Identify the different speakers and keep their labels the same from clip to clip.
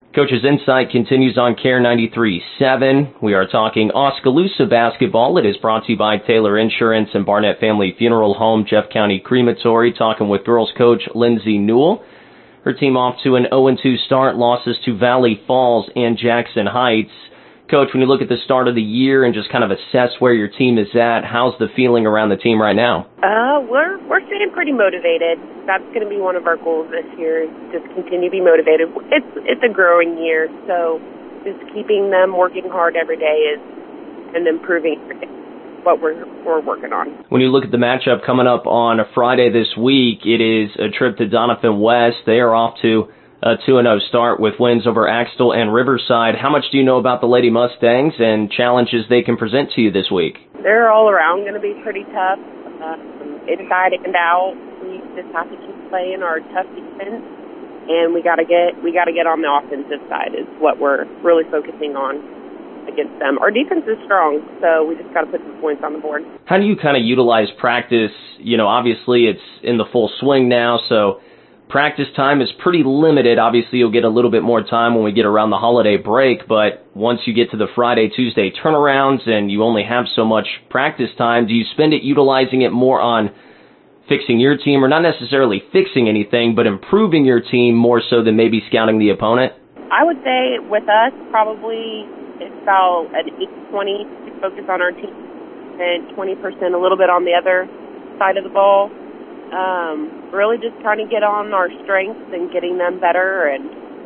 Speaker 1: Coach's Insight continues on Care 93.7. We are talking Oskaloosa basketball. It is brought to you by Taylor Insurance and Barnett Family Funeral Home, Jeff County Crematory. Talking with girls coach Lindsey Newell. Her team off to an 0-2 start, losses to Valley Falls and Jackson Heights. Coach, when you look at the start of the year and just kind of assess where your team is at, how's the feeling around the team right now?
Speaker 2: We're staying pretty motivated. That's going to be one of our goals this year, is just continue to be motivated. It's a growing year, so just keeping them working hard every day and improving what we're working on.
Speaker 1: When you look at the matchup coming up on a Friday this week, it is a trip to Doniphan West. They are off to a 2-0 start with wins over Axtell and Riverside. How much do you know about the Lady Mustangs and challenges they can present to you this week?
Speaker 2: They're all around going to be pretty tough, inside and out. We just have to keep playing our tough defense, and we got to get on the offensive side is what we're really focusing on against them. Our defense is strong, so we just got to put some points on the board.
Speaker 1: How do you kind of utilize practice? You know, obviously it's in the full swing now, so practice time is pretty limited. Obviously, you'll get a little bit more time when we get around the holiday break, but once you get to the Friday, Tuesday turnarounds and you only have so much practice time, do you spend it utilizing it more on fixing your team, or not necessarily fixing anything, but improving your team more so than maybe scouting the opponent?
Speaker 2: I would say with us, probably it's about an 80-20 to focus on our team and 20% a little bit on the other side of the ball. Really just trying to get on our strengths and getting them better, and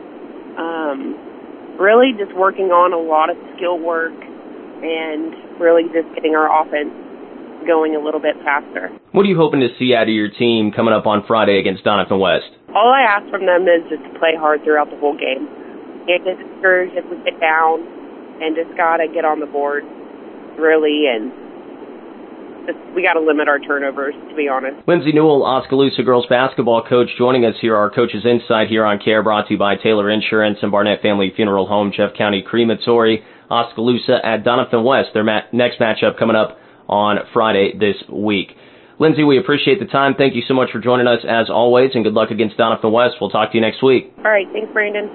Speaker 2: really just working on a lot of skill work and really just getting our offense going a little bit faster.
Speaker 1: What are you hoping to see out of your team coming up on Friday against Doniphan West?
Speaker 2: All I ask from them is just to play hard throughout the whole game. Can't get discouraged if we get down, and just got to get on the board, really, and we got to limit our turnovers, to be honest.
Speaker 1: Lindsey Newell, Oskaloosa girls basketball coach, joining us here. Our Coach's Insight here on Care, brought to you by Taylor Insurance and Barnett Family Funeral Home, Jeff County Crematory. Oskaloosa at Doniphan West, their next matchup coming up on Friday this week. Lindsey, we appreciate the time. Thank you so much for joining us as always, and good luck against Doniphan West. We'll talk to you next week.
Speaker 2: All right. Thanks, Brandon.